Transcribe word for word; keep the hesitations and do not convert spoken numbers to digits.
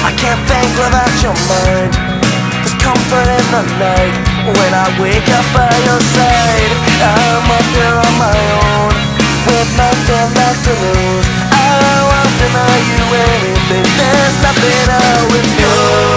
I can't think without your mind. There's comfort in the night when I wake up by your side. I'm up here on my own with nothing left to lose. I want to know you anything. There's nothing I would do.